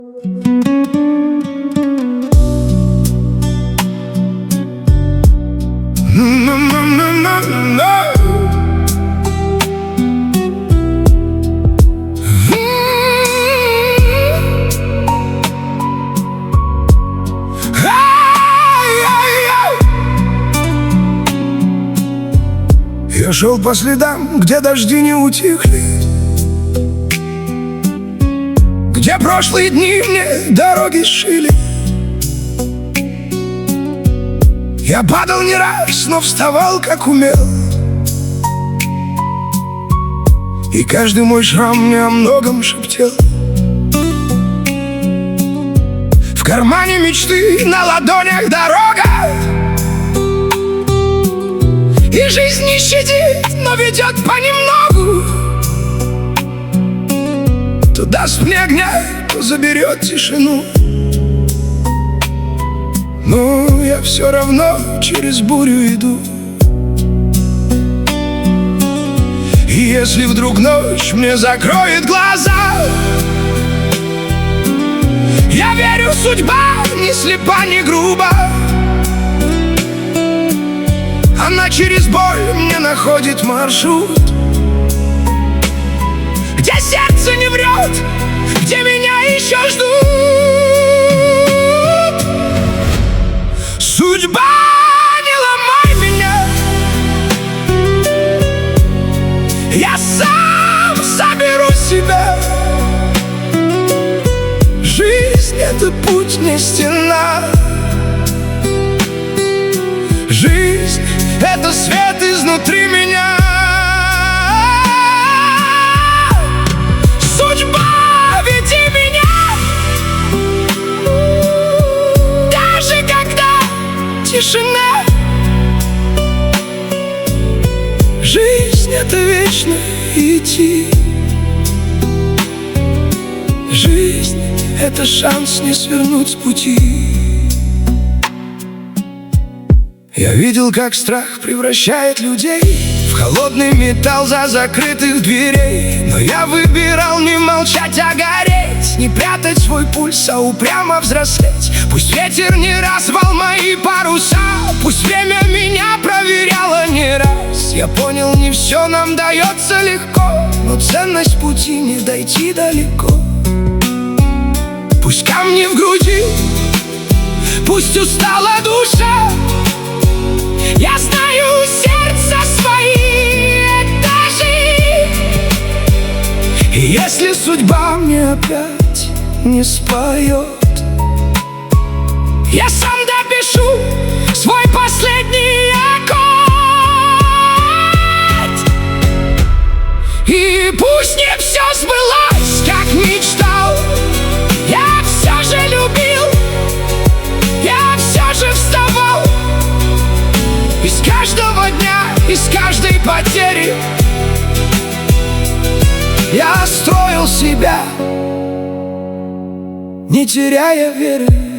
Я шел по следам, где дожди не утихли, где прошлые дни мне дороги сшили. Я падал не раз, но вставал, как умел, и каждый мой шрам мне о многом шептал. В кармане мечты, на ладонях дорога, и жизнь не щадит, но ведет понемногу. То даст мне огня, то заберет тишину. Но я все равно через бурю иду. И если вдруг ночь мне закроет глаза, я верю, судьба не слепа, не груба. Она через боль мне находит маршрут, где сердце не врет, где меня еще ждут. Судьба, не ломай меня, я сам соберу себя. Жизнь — это путь, не стена. Жизнь — это свет изнутри меня. Судьба, веди меня, даже когда тишина. Жизнь — это вечно идти. Жизнь — это шанс не свернуть с пути. Я видел, как страх превращает людей в холодный металл за закрытых дверей. Но я выбирал не молчать, а гореть, не прятать свой пульс, а упрямо взрослеть. Пусть ветер не развал мои паруса, пусть время меня проверяло не раз. Я понял, не все нам дается легко, но ценность пути не дойти далеко. Пусть камни в груди, пусть устала душа, я знаю, сердца свои этажи. И если судьба мне опять не споет, я сам допишу свой последний аккорд. И пусть не все сбылось, как мечтал, я все же любил, я все же вставал. Из каждого дня, из каждой потери я строил себя, не теряя веры.